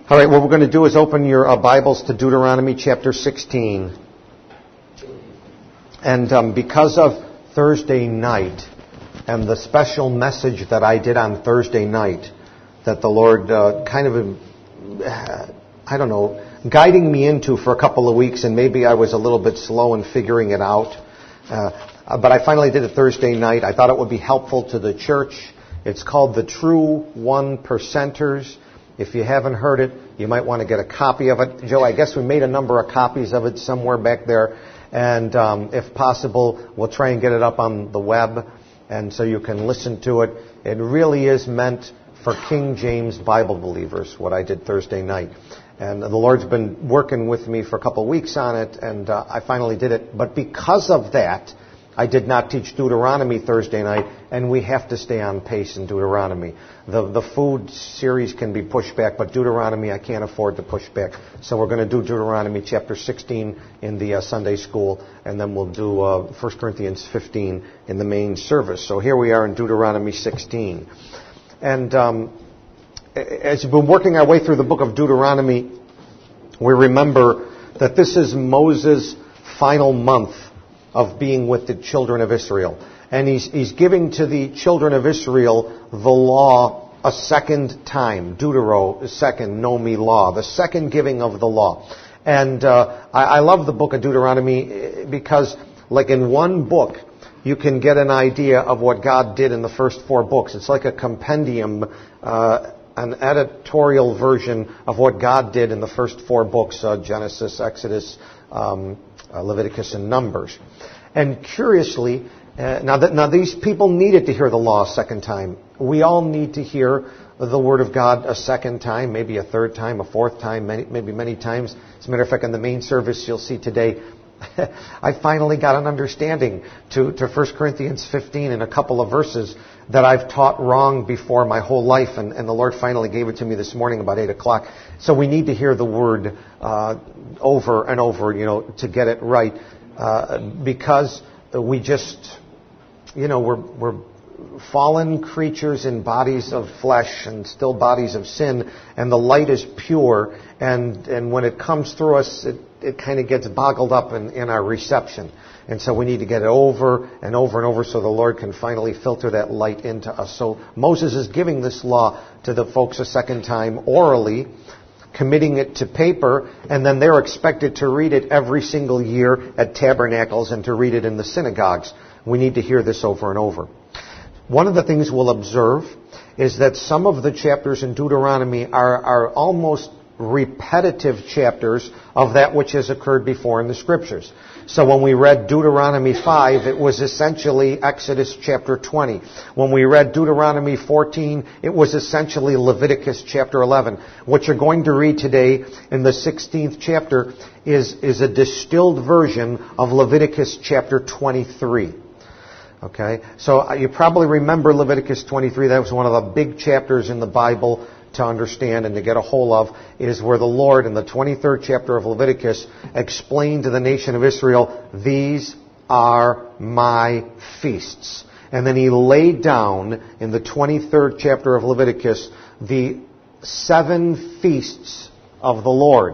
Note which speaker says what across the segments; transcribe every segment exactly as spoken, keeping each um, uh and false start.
Speaker 1: All right, what we're going to do is open your uh, Bibles to Deuteronomy chapter sixteen. And um, because of Thursday night and the special message that I did on Thursday night, that the Lord uh, kind of, uh, I don't know, guiding me into for a couple of weeks, and maybe I was a little bit slow in figuring it out. Uh, but I finally did it Thursday night. I thought it would be helpful to the church. It's called The True One Percenters. If you haven't heard it, you might want to get a copy of it. Joe, I guess we made a number of copies of it somewhere back there. And um, if possible, we'll try and get it up on the web, and so you can listen to it. It really is meant for King James Bible believers, what I did Thursday night. And the Lord's been working with me for a couple of weeks on it, and uh, I finally did it. But because of that, I did not teach Deuteronomy Thursday night, and we have to stay on pace in Deuteronomy. The the food series can be pushed back, but Deuteronomy I can't afford to push back. So we're going to do Deuteronomy chapter sixteen in the uh, Sunday school, and then we'll do uh, First Corinthians fifteen in the main service. So here we are in Deuteronomy sixteen. And um, as we've been working our way through the book of Deuteronomy, we remember that this is Moses' final month of being with the children of Israel. And he's, he's giving to the children of Israel the law a second time. Deutero, second, Nomi law. The second giving of the law. And uh, I, I love the book of Deuteronomy because, like in one book, you can get an idea of what God did in the first four books. It's like a compendium, uh, an editorial version of what God did in the first four books, uh, Genesis, Exodus, um, uh, Leviticus, and Numbers. And curiously, uh, now, that, now these people needed to hear the law a second time. We all need to hear the Word of God a second time, maybe a third time, a fourth time, many, maybe many times. As a matter of fact, in the main service you'll see today, I finally got an understanding to, to First Corinthians fifteen in a couple of verses that I've taught wrong before my whole life, and, and the Lord finally gave it to me this morning about eight o'clock. So we need to hear the Word uh, over and over, you know, to get it right, uh, because we just, you know, we're we're fallen creatures in bodies of flesh and still bodies of sin, and the light is pure, and, and when it comes through us, it, it kind of gets boggled up in, in our reception. And so we need to get it over and over and over so the Lord can finally filter that light into us. So Moses is giving this law to the folks a second time orally, committing it to paper, and then they're expected to read it every single year at tabernacles and to read it in the synagogues. We need to hear this over and over. One of the things we'll observe is that some of the chapters in Deuteronomy are, are almost repetitive chapters of that which has occurred before in the Scriptures. So when we read Deuteronomy five, it was essentially Exodus chapter twenty. When we read Deuteronomy fourteen, it was essentially Leviticus chapter eleven. What you're going to read today in the sixteenth chapter is, is a distilled version of Leviticus chapter twenty-three. Okay, so you probably remember Leviticus twenty-three. That was one of the big chapters in the Bible to understand and to get a hold of, is where the Lord in the twenty-third chapter of Leviticus explained to the nation of Israel, these are my feasts. And then he laid down in the twenty-third chapter of Leviticus the seven feasts of the Lord.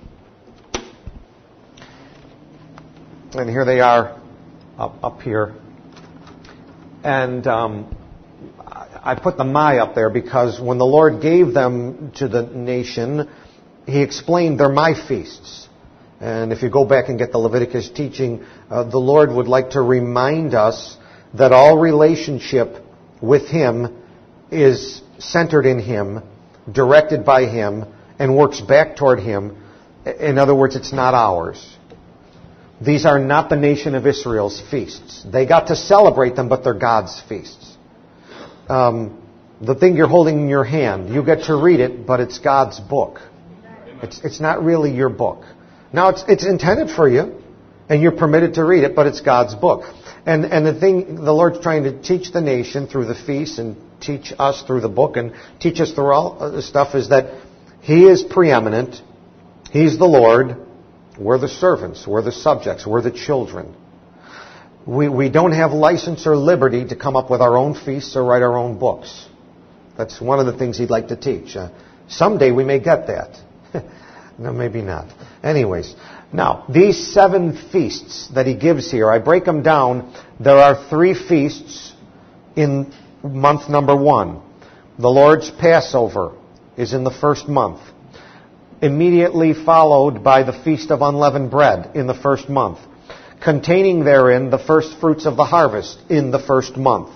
Speaker 1: And here they are up, up here. And um, I put the my up there because when the Lord gave them to the nation, He explained they're my feasts. And if you go back and get the Leviticus teaching, uh, the Lord would like to remind us that all relationship with Him is centered in Him, directed by Him, and works back toward Him. In other words, it's not ours. These are not the nation of Israel's feasts. They got to celebrate them, but they're God's feasts. Um, the thing you're holding in your hand, you get to read it, but it's God's book. It's, it's not really your book. Now, it's, it's intended for you, and you're permitted to read it, but it's God's book. And, and the thing the Lord's trying to teach the nation through the feasts and teach us through the book and teach us through all the stuff is that He is preeminent. He's the Lord. We're the servants. We're the subjects. We're the children. We we don't have license or liberty to come up with our own feasts or write our own books. That's one of the things He'd like to teach. Uh, Someday we may get that. No, maybe not. Anyways, now, these seven feasts that he gives here, I break them down. There are three feasts in month number one. The Lord's Passover is in the first month, immediately followed by the Feast of Unleavened Bread in the first month, containing therein the first fruits of the harvest in the first month.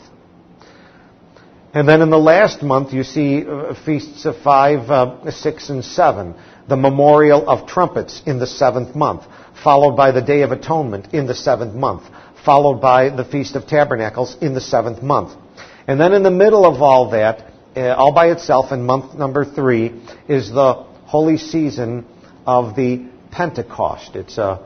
Speaker 1: And then in the last month, you see uh, feasts of five, uh, six, and seven. The Memorial of Trumpets in the seventh month, followed by the Day of Atonement in the seventh month, followed by the Feast of Tabernacles in the seventh month. And then in the middle of all that, uh, all by itself in month number three, is the holy season of the Pentecost. It's a,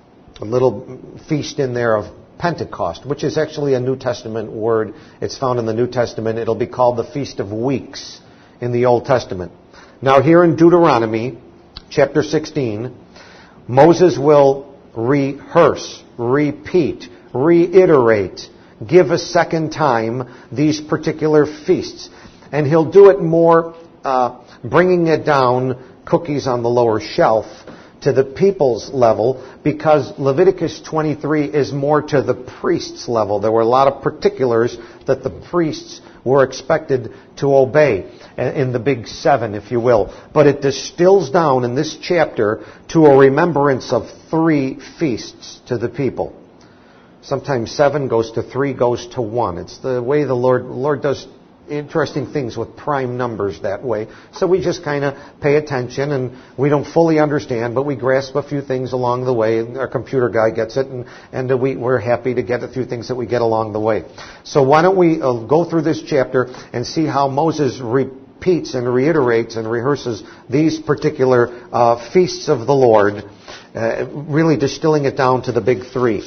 Speaker 1: a little feast in there of Pentecost, which is actually a New Testament word. It's found in the New Testament. It'll be called the Feast of Weeks in the Old Testament. Now here in Deuteronomy, chapter sixteen, Moses will rehearse, repeat, reiterate, give a second time these particular feasts. And he'll do it more, uh, bringing it down, cookies on the lower shelf, to the people's level, because Leviticus twenty-three is more to the priest's level. There were a lot of particulars that the priests were expected to obey in the big seven, if you will. But it distills down in this chapter to a remembrance of three feasts to the people. Sometimes seven goes to three, goes to one. It's the way the Lord, Lord does interesting things with prime numbers that way. So we just kind of pay attention, and we don't fully understand, but we grasp a few things along the way. Our computer guy gets it, and, and we, we're happy to get a few things that we get along the way. So why don't we uh, go through this chapter and see how Moses repeats and reiterates and rehearses these particular uh, feasts of the Lord, uh, really distilling it down to the big three.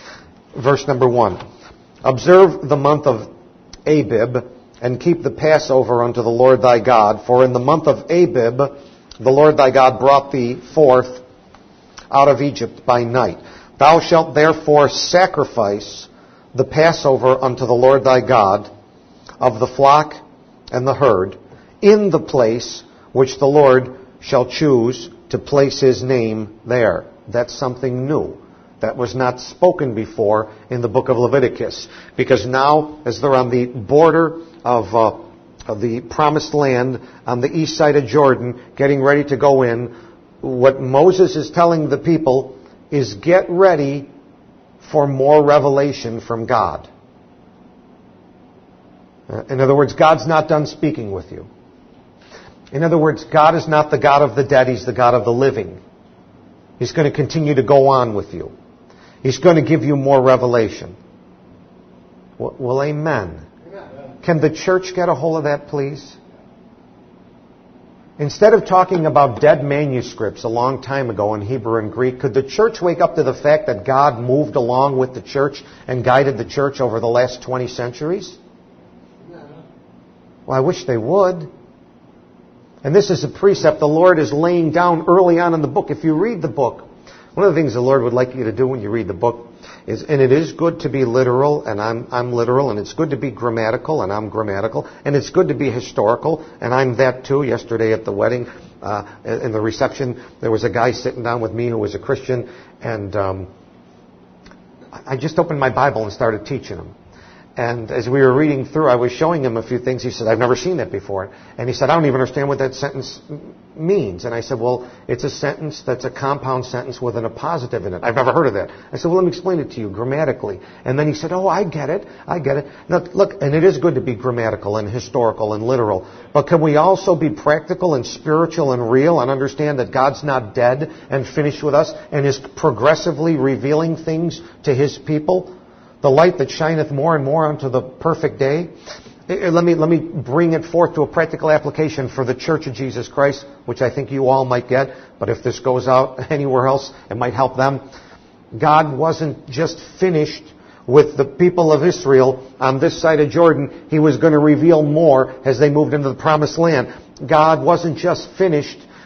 Speaker 1: Verse number one. Observe the month of Abib, and keep the Passover unto the Lord thy God. For in the month of Abib, the Lord thy God brought thee forth out of Egypt by night. Thou shalt therefore sacrifice the Passover unto the Lord thy God of the flock and the herd in the place which the Lord shall choose to place his name there. That's something new. That was not spoken before in the book of Leviticus. Because now, as they're on the border of, uh, of the promised land on the east side of Jordan, getting ready to go in, what Moses is telling the people is get ready for more revelation from God. Uh, in other words, God's not done speaking with you. In other words, God is not the God of the dead, He's the God of the living. He's going to continue to go on with you. He's going to give you more revelation. Well, well amen. Amen. Can the church get a hold of that, please? Instead of talking about dead manuscripts a long time ago in Hebrew and Greek, could the church wake up to the fact that God moved along with the church and guided the church over the last twenty centuries? Well, I wish they would. And this is a precept the Lord is laying down early on in the book. If you read the book, one of the things the Lord would like you to do when you read the book is, and it is good to be literal, and I'm, I'm literal, and it's good to be grammatical, and I'm grammatical, and it's good to be historical, and I'm that too. Yesterday at the wedding, uh, in the reception, there was a guy sitting down with me who was a Christian, and um, I just opened my Bible and started teaching him. And as we were reading through, I was showing him a few things. He said, I've never seen that before. And he said, I don't even understand what that sentence means. And I said, well, it's a sentence that's a compound sentence with an appositive in it. I've never heard of that. I said, well, let me explain it to you grammatically. And then he said, oh, I get it. I get it. Now, look, and it is good to be grammatical and historical and literal. But can we also be practical and spiritual and real and understand that God's not dead and finished with us and is progressively revealing things to His people? The light that shineth more and more unto the perfect day. Let me, let me bring it forth to a practical application for the Church of Jesus Christ, which I think you all might get. But if this goes out anywhere else, it might help them. God wasn't just finished with the people of Israel on this side of Jordan. He was going to reveal more as they moved into the promised land. God wasn't just finished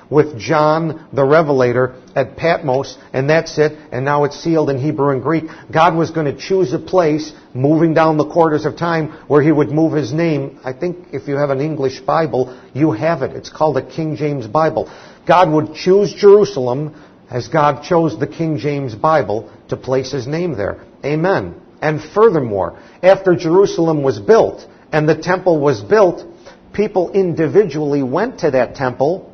Speaker 1: with John the Revelator at Patmos, and that's it, and now it's sealed in Hebrew and Greek. God was going to choose a place, moving down the quarters of time, where He would move His name. I think if you have an English Bible, you have it. It's called a King James Bible. God would choose Jerusalem as God chose the King James Bible to place His name there. Amen. And furthermore, after Jerusalem was built and the temple was built, people individually went to that temple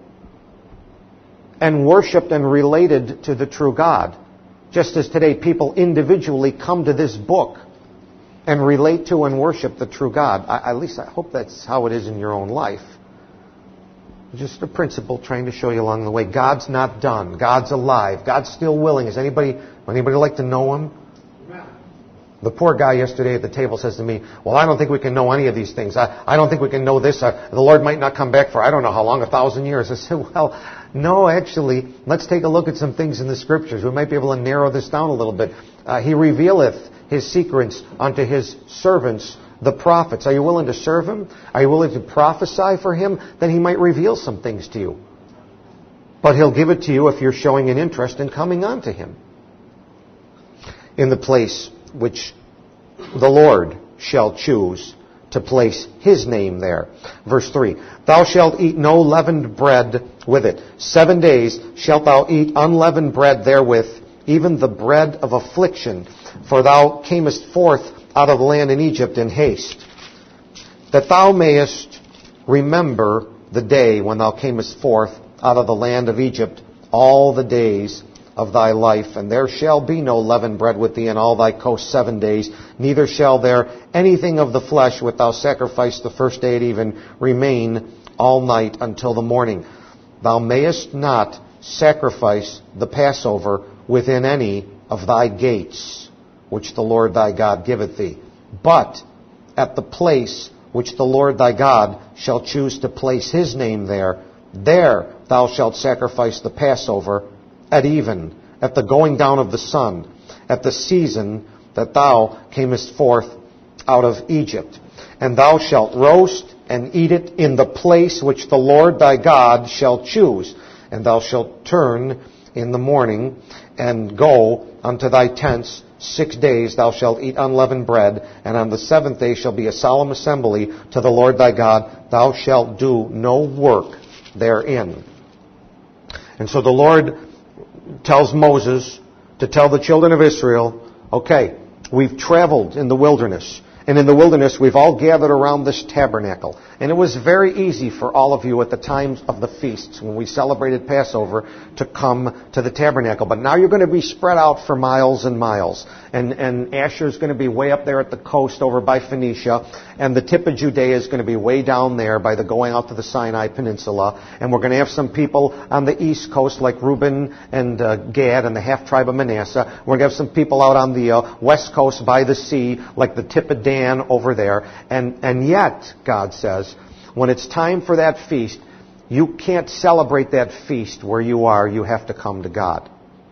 Speaker 1: and worshipped and related to the true God. Just as today people individually come to this book and relate to and worship the true God. I, at least I hope that's how it is in your own life. Just a principle trying to show you along the way. God's not done. God's alive. God's still willing. Is anybody, anybody like to know Him? The poor guy yesterday at the table says to me, well, I don't think we can know any of these things. I, I don't think we can know this. Uh, the Lord might not come back for I don't know how long, a thousand years. I said, well, no, actually, let's take a look at some things in the Scriptures. We might be able to narrow this down a little bit. Uh, he revealeth His secrets unto His servants, the prophets. Are you willing to serve Him? Are you willing to prophesy for Him? Then He might reveal some things to you. But He'll give it to you if you're showing an interest in coming on to Him. In the place which the Lord shall choose to place His name there. Verse three, thou shalt eat no leavened bread with it. Seven days shalt thou eat unleavened bread therewith, even the bread of affliction. For thou camest forth out of the land in Egypt in haste, that thou mayest remember the day when thou camest forth out of the land of Egypt all the days of thy life, and there shall be no leavened bread with thee in all thy coast seven days, neither shall there anything of the flesh which thou sacrifice the first day at even remain all night until the morning. Thou mayest not sacrifice the Passover within any of thy gates, which the Lord thy God giveth thee, but at the place which the Lord thy God shall choose to place His name there, there thou shalt sacrifice the Passover at even, at the going down of the sun, at the season that thou camest forth out of Egypt. And thou shalt roast and eat it in the place which the Lord thy God shall choose. And thou shalt turn in the morning and go unto thy tents. Six days thou shalt eat unleavened bread, and on the seventh day shall be a solemn assembly to the Lord thy God. Thou shalt do no work therein. And so the Lord tells Moses to tell the children of Israel, okay, we've traveled in the wilderness. And in the wilderness, we've all gathered around this tabernacle. And it was very easy for all of you at the times of the feasts, when we celebrated Passover, to come to the tabernacle. But now you're going to be spread out for miles and miles. And, and Asher's going to be way up there at the coast over by Phoenicia. And the tip of Judea is going to be way down there by the going out to the Sinai Peninsula. And we're going to have some people on the east coast like Reuben and uh, Gad and the half-tribe of Manasseh. We're going to have some people out on the uh, west coast by the sea like the tip of Dan over there. And, and yet, God says, when it's time for that feast, you can't celebrate that feast where you are. You have to come to God.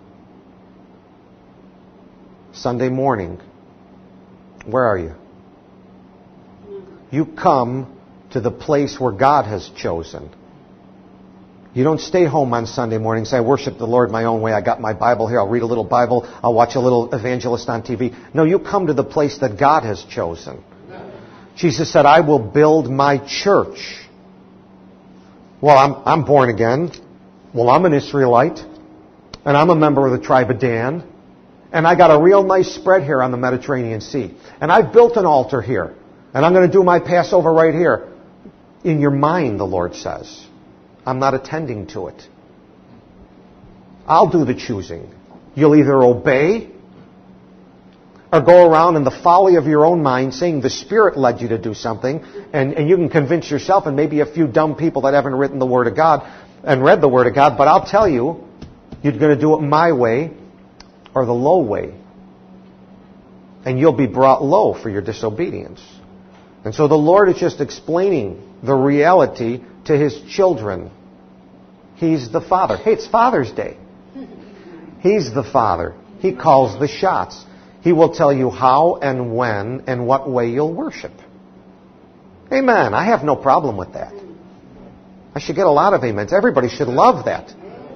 Speaker 1: Sunday morning, where are you? You come to the place where God has chosen. You don't stay home on Sunday morning and say, I worship the Lord my own way. I got my Bible here. I'll read a little Bible. I'll watch a little evangelist on T V. No, you come to the place that God has chosen. Jesus said, I will build my church. Well, I'm, I'm born again. Well, I'm an Israelite. And I'm a member of the tribe of Dan. And I got a real nice spread here on the Mediterranean Sea. And I've built an altar here. And I'm going to do my Passover right here. In your mind, the Lord says, I'm not attending to it. I'll do the choosing. You'll either obey or go around in the folly of your own mind saying the Spirit led you to do something, and, and you can convince yourself and maybe a few dumb people that haven't written the Word of God and read the Word of God, but I'll tell you, you're going to do it my way or the low way. And you'll be brought low for your disobedience. And so the Lord is just explaining the reality to His children. He's the Father. Hey, it's Father's Day. He's the Father. He calls the shots. He will tell you how and when and what way you'll worship. Amen. I have no problem with that. I should get a lot of amens. Everybody should love that.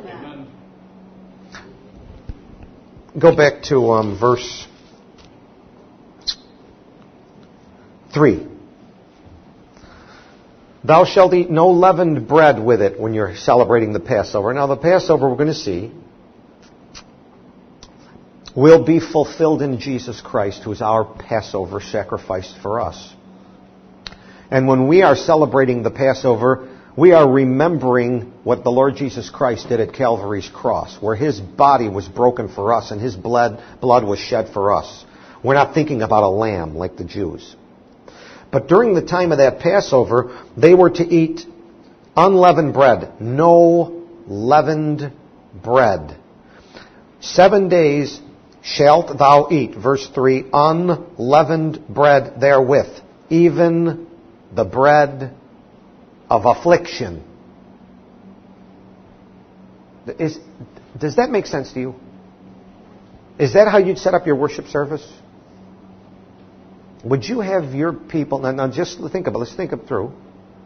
Speaker 1: Go back to um, verse three. Thou shalt eat no leavened bread with it when you're celebrating the Passover. Now the Passover, we're going to see, will be fulfilled in Jesus Christ, who is our Passover sacrifice for us. And when we are celebrating the Passover, we are remembering what the Lord Jesus Christ did at Calvary's cross, where His body was broken for us and His blood, blood was shed for us. We're not thinking about a lamb like the Jews. But during the time of that Passover, they were to eat unleavened bread. No leavened bread. Seven days shalt thou eat, verse three, unleavened bread therewith, even the bread of affliction. Is, does that make sense to you? Is that how you'd set up your worship service? Would you have your people, now, now just think about it, let's think it through.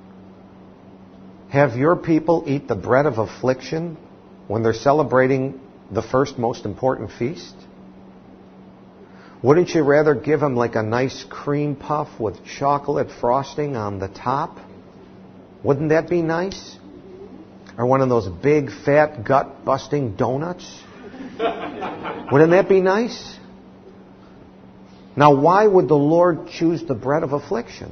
Speaker 1: Have your people eat the bread of affliction when they're celebrating the first most important feast? Wouldn't you rather give them like a nice cream puff with chocolate frosting on the top? Wouldn't that be nice? Or one of those big, fat, gut-busting donuts? Wouldn't that be nice? Now, why would the Lord choose the bread of affliction?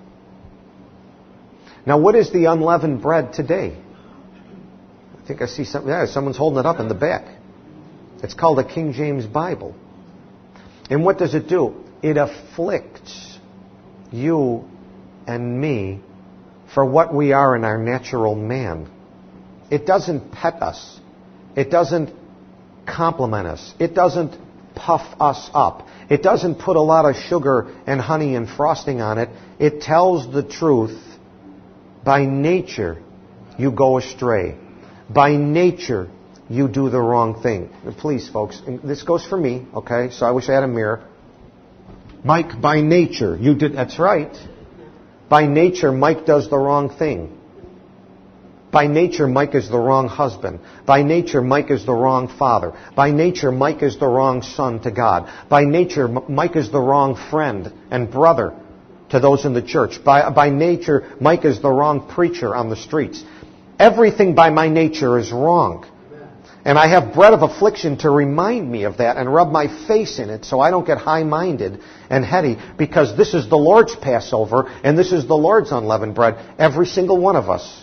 Speaker 1: Now, what is the unleavened bread today? I think I see something. Yeah, someone's holding it up in the back. It's called a King James Bible. And what does it do? It afflicts you and me for what we are in our natural man. It doesn't pet us. It doesn't compliment us. It doesn't puff us up. It doesn't put a lot of sugar and honey and frosting on it. It tells the truth. By nature, you go astray. By nature, you do the wrong thing. Please, folks, this goes for me, okay? So I wish I had a mirror. Mike, by nature, you did, that's right. By nature, Mike does the wrong thing. By nature, Mike is the wrong husband. By nature, Mike is the wrong father. By nature, Mike is the wrong son to God. By nature, Mike is the wrong friend and brother to those in the church. By, by nature, Mike is the wrong preacher on the streets. Everything by my nature is wrong. And I have bread of affliction to remind me of that and rub my face in it so I don't get high-minded and heady, because this is the Lord's Passover and this is the Lord's unleavened bread. Every single one of us.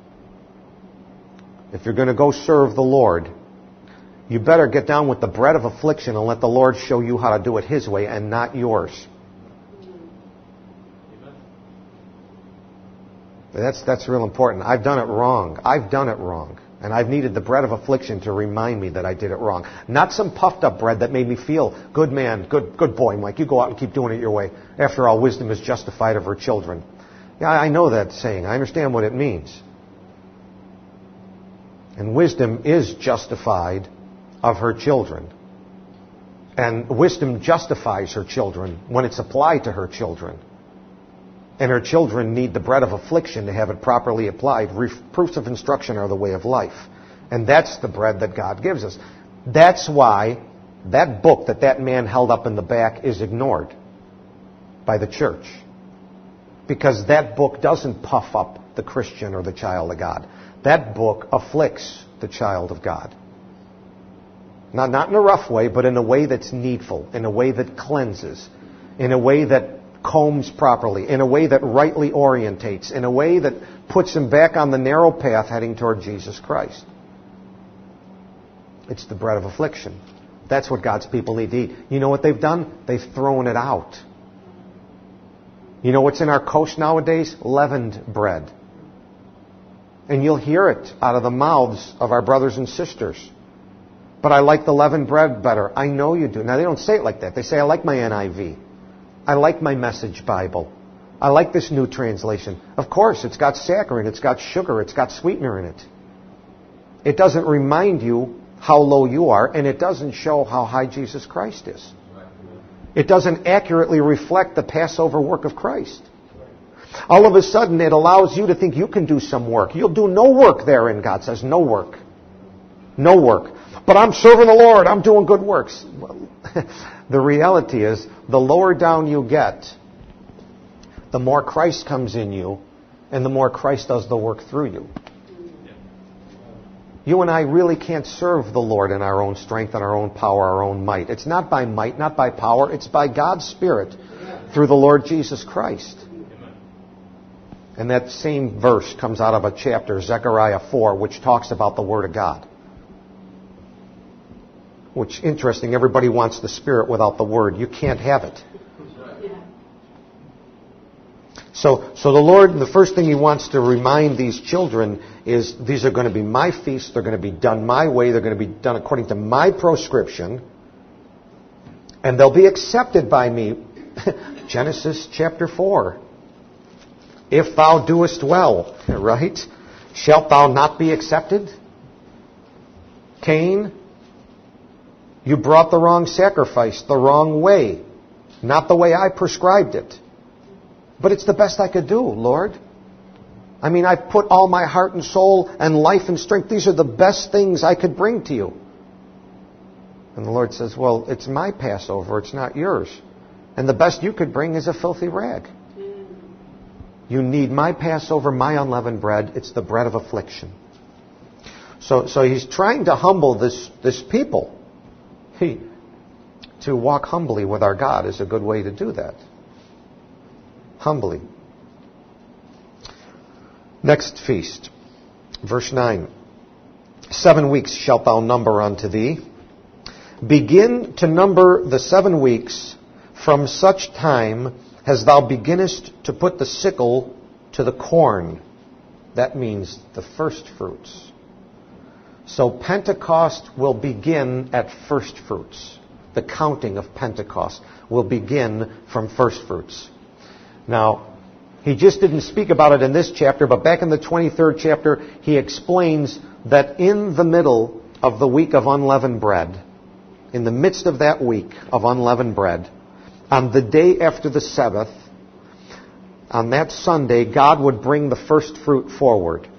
Speaker 1: If you're going to go serve the Lord, you better get down with the bread of affliction and let the Lord show you how to do it His way and not yours. That's, that's real important. I've done it wrong. I've done it wrong. And I've needed the bread of affliction to remind me that I did it wrong. Not some puffed up bread that made me feel, good man, good, good boy, Mike, you go out and keep doing it your way. After all, wisdom is justified of her children. Yeah, I know that saying. I understand what it means. And wisdom is justified of her children. And wisdom justifies her children when it's applied to her children. And her children need the bread of affliction to have it properly applied. Proofs of instruction are the way of life. And that's the bread that God gives us. That's why that book that that man held up in the back is ignored by the church. Because that book doesn't puff up the Christian or the child of God. That book afflicts the child of God. Not, not in a rough way, but in a way that's needful, in a way that cleanses, in a way that combs properly, in a way that rightly orientates, in a way that puts him back on the narrow path heading toward Jesus Christ. It's the bread of affliction. That's what God's people need to eat. You know what they've done? They've thrown it out. You know what's in our coast nowadays? Leavened bread. And you'll hear it out of the mouths of our brothers and sisters. But I like the leavened bread better. I know you do. Now, they don't say it like that. They say, I like my N I V. I like my Message Bible. I like this new translation. Of course, it's got saccharin, it's got sugar, it's got sweetener in it. It doesn't remind you how low you are, and it doesn't show how high Jesus Christ is. It doesn't accurately reflect the Passover work of Christ. All of a sudden, it allows you to think you can do some work. You'll do no work therein, God says. No work. No work. But I'm serving the Lord. I'm doing good works. Well, the reality is, the lower down you get, the more Christ comes in you, and the more Christ does the work through you. You and I really can't serve the Lord in our own strength and our own power, our own might. It's not by might, not by power. It's by God's Spirit through the Lord Jesus Christ. And that same verse comes out of a chapter, Zechariah four, which talks about the Word of God. Which, interesting, everybody wants the Spirit without the Word. You can't have it. So, so the Lord, the first thing He wants to remind these children is these are going to be my feasts. They're going to be done my way. They're going to be done according to my prescription. And they'll be accepted by me. Genesis chapter four. If thou doest well, right? Shalt thou not be accepted? Cain, you brought the wrong sacrifice, the wrong way. Not the way I prescribed it. But it's the best I could do, Lord. I mean, I've put all my heart and soul and life and strength. These are the best things I could bring to you. And the Lord says, well, it's my Passover. It's not yours. And the best you could bring is a filthy rag. You need my Passover, my unleavened bread. It's the bread of affliction. So, so He's trying to humble this, this people. He, to walk humbly with our God is a good way to do that. Humbly. Next feast. Verse nine. Seven weeks shalt thou number unto thee. Begin to number the seven weeks from such time as thou beginnest to put the sickle to the corn. That means the first fruits. So Pentecost will begin at first fruits. The counting of Pentecost will begin from first fruits. Now, he just didn't speak about it in this chapter, but back in the twenty-third chapter, he explains that in the middle of the week of unleavened bread, in the midst of that week of unleavened bread, on the day after the Sabbath, on that Sunday, God would bring the first fruit forward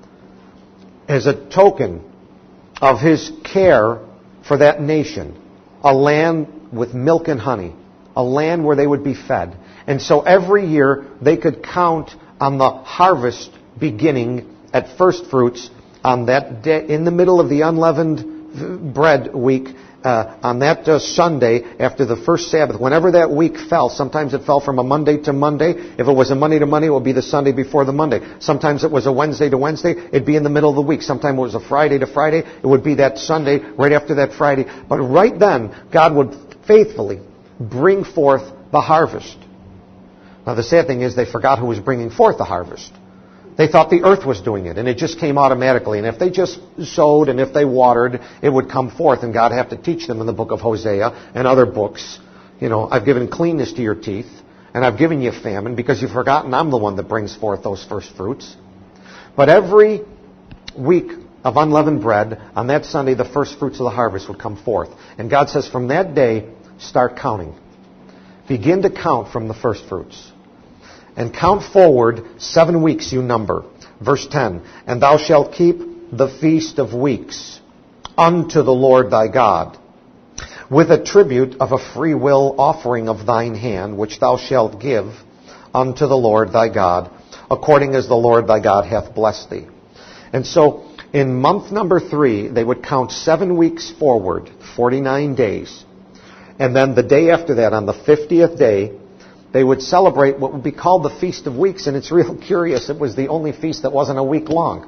Speaker 1: as a token of His care for that nation, a land with milk and honey, a land where they would be fed. And so every year they could count on the harvest beginning at first fruits on that day, in the middle of the unleavened bread week, uh, on that uh, Sunday after the first Sabbath. Whenever that week fell, sometimes it fell from a Monday to Monday. If it was a Monday to Monday, it would be the Sunday before the Monday. Sometimes it was a Wednesday to Wednesday, it'd be in the middle of the week. Sometimes it was a Friday to Friday, it would be that Sunday right after that Friday. But right then, God would faithfully bring forth the harvest. Now, the sad thing is they forgot who was bringing forth the harvest. They thought the earth was doing it, and it just came automatically. And if they just sowed and if they watered, it would come forth, and God had to teach them in the book of Hosea and other books. You know, I've given cleanness to your teeth, and I've given you famine because you've forgotten I'm the one that brings forth those first fruits. But every week of unleavened bread, on that Sunday, the first fruits of the harvest would come forth. And God says, from that day, start counting. Begin to count from the first fruits. And count forward seven weeks you number. Verse ten. And thou shalt keep the feast of weeks unto the Lord thy God, with a tribute of a free will offering of thine hand, which thou shalt give unto the Lord thy God, according as the Lord thy God hath blessed thee. And so, in month number three, they would count seven weeks forward, forty-nine days. And then the day after that, on the fiftieth day, they would celebrate what would be called the Feast of Weeks, and it's real curious. It was the only feast that wasn't a week long.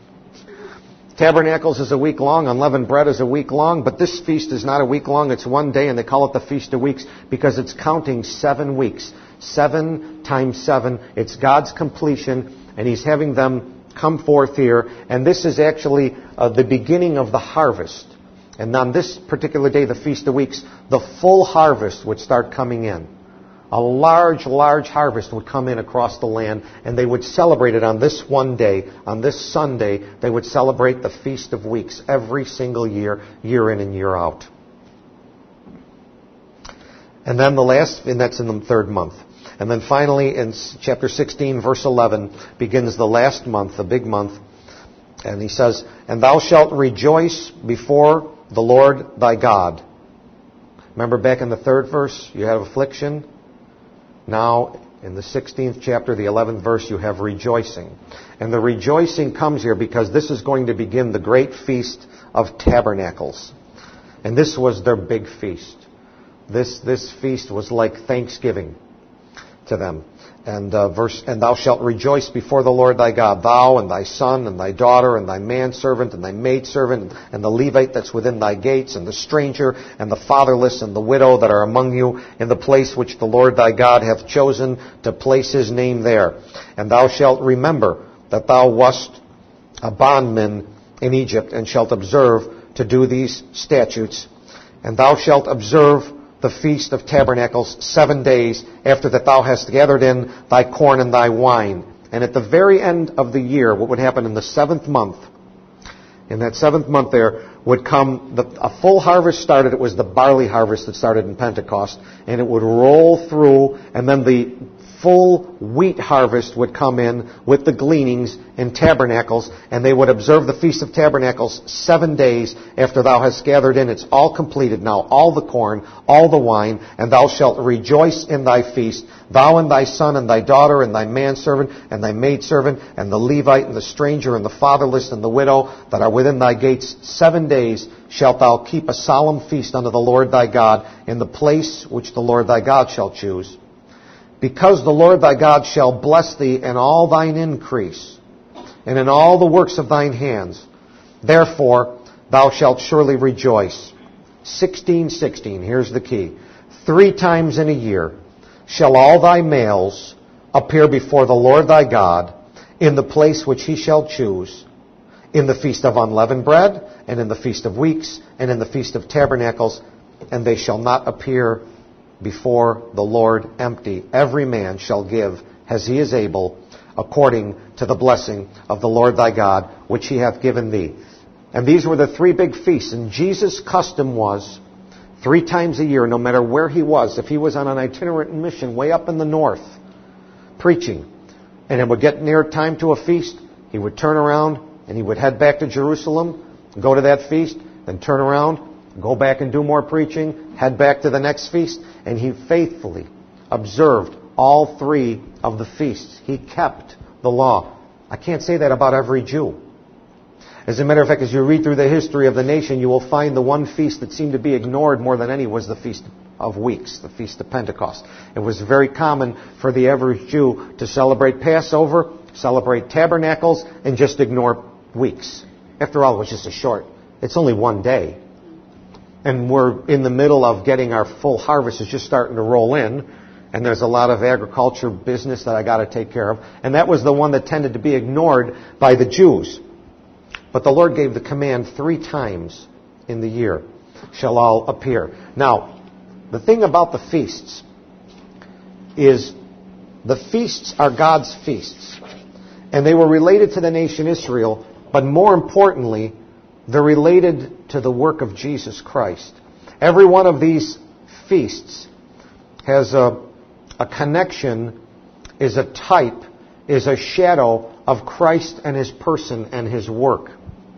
Speaker 1: Tabernacles is a week long, unleavened bread is a week long, but this feast is not a week long, it's one day, and they call it the Feast of Weeks because it's counting seven weeks. Seven times seven, it's God's completion, and He's having them come forth here, and this is actually uh, the beginning of the harvest. And on this particular day, the Feast of Weeks, the full harvest would start coming in. A large, large harvest would come in across the land, and they would celebrate it on this one day. On this Sunday, they would celebrate the Feast of Weeks every single year, year in and year out. And then the last, and that's in the third month. And then finally, in chapter sixteen, verse eleven, begins the last month, the big month. And he says, "And thou shalt rejoice before the Lord thy God." Remember back in the third verse, you have affliction. Now, in the sixteenth chapter, the eleventh verse, you have rejoicing. And the rejoicing comes here because this is going to begin the great feast of tabernacles. And this was their big feast. This this feast was like Thanksgiving to them. And uh, verse, "And thou shalt rejoice before the Lord thy God, thou and thy son and thy daughter and thy manservant and thy maidservant and the Levite that's within thy gates and the stranger and the fatherless and the widow that are among you in the place which the Lord thy God hath chosen to place his name there. And thou shalt remember that thou wast a bondman in Egypt, and shalt observe to do these statutes. And thou shalt observe the Feast of Tabernacles seven days after that thou hast gathered in thy corn and thy wine." And at the very end of the year, what would happen in the seventh month, in that seventh month there would come, the, a full harvest started. It was the barley harvest that started in Pentecost. And it would roll through, and then the full wheat harvest would come in with the gleanings in tabernacles, and they would observe the Feast of Tabernacles seven days after thou hast gathered in. It's all completed now, all the corn, all the wine, and thou shalt rejoice in thy feast, thou and thy son and thy daughter and thy manservant and thy maidservant and the Levite and the stranger and the fatherless and the widow that are within thy gates. Seven days shalt thou keep a solemn feast unto the Lord thy God in the place which the Lord thy God shall choose. Because the Lord thy God shall bless thee in all thine increase, and in all the works of thine hands. Therefore thou shalt surely rejoice. sixteen sixteen, here's the key. Three times in a year shall all thy males appear before the Lord thy God in the place which he shall choose, in the feast of unleavened bread, and in the feast of weeks, and in the feast of tabernacles, and they shall not appear before the Lord empty. Every man shall give as he is able, according to the blessing of the Lord thy God, which he hath given thee. And these were the three big feasts. And Jesus' custom was, three times a year, no matter where he was, if he was on an itinerant mission way up in the north, preaching, and it would get near time to a feast, he would turn around and he would head back to Jerusalem, go to that feast, then turn around, go back and do more preaching, head back to the next feast. And he faithfully observed all three of the feasts. He kept the law. I can't say that about every Jew. As a matter of fact, as you read through the history of the nation, you will find the one feast that seemed to be ignored more than any was the Feast of Weeks, the Feast of Pentecost. It was very common for the average Jew to celebrate Passover, celebrate Tabernacles, and just ignore weeks. After all, it was just a short, it's only one day. And we're in the middle of getting our full harvest. It's just starting to roll in. And there's a lot of agriculture business that I got to take care of. And that was the one that tended to be ignored by the Jews. But the Lord gave the command three times in the year shall all appear. Now, the thing about the feasts is the feasts are God's feasts. And they were related to the nation Israel. But more importantly, they're related to the work of Jesus Christ. Every one of these feasts has a, a connection, is a type, is a shadow of Christ and his person and his work.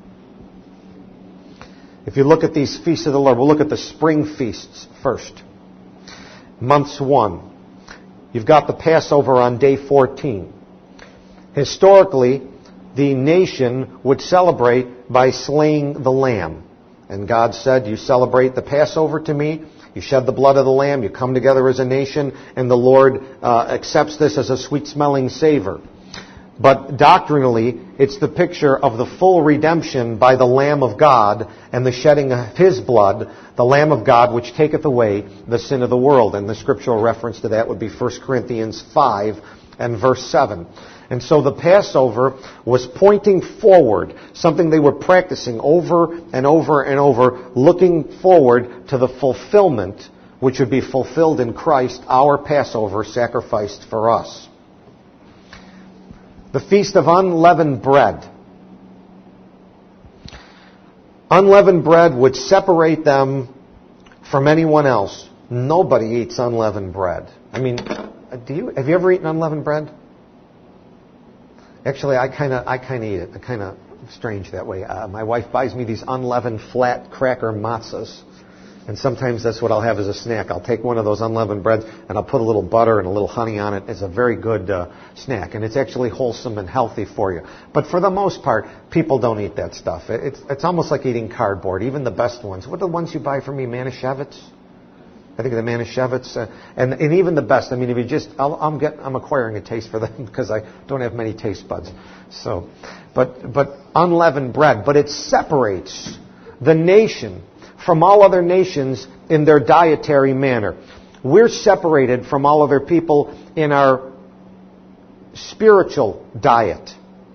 Speaker 1: If you look at these feasts of the Lord, we'll look at the spring feasts first. Months one. You've got the Passover on day fourteen. Historically, the nation would celebrate by slaying the lamb. And God said, you celebrate the Passover to me, you shed the blood of the lamb, you come together as a nation, and the Lord uh, accepts this as a sweet-smelling savor. But doctrinally, it's the picture of the full redemption by the Lamb of God and the shedding of his blood, the Lamb of God, which taketh away the sin of the world. And the scriptural reference to that would be First Corinthians five and verse seven. And so the Passover was pointing forward, something they were practicing over and over and over, looking forward to the fulfillment, which would be fulfilled in Christ, our Passover sacrificed for us. The Feast of Unleavened Bread. Unleavened bread would separate them from anyone else. Nobody eats unleavened bread. I mean, do you have you ever eaten unleavened bread? Actually, I kind of I kind of eat it. I kind of strange that way. Uh, my wife buys me these unleavened flat cracker matzahs, and sometimes that's what I'll have as a snack. I'll take one of those unleavened breads and I'll put a little butter and a little honey on it. It's a very good uh, snack, and it's actually wholesome and healthy for you. But for the most part, people don't eat that stuff. It's it's almost like eating cardboard. Even the best ones. What are the ones you buy from me? Manischewitz? I think the Manischewitz, uh, and and even the best. I mean, if you just, I'll, I'm get, I'm acquiring a taste for them because I don't have many taste buds. So, but but unleavened bread, but it separates the nation from all other nations in their dietary manner. We're separated from all other people in our spiritual diet.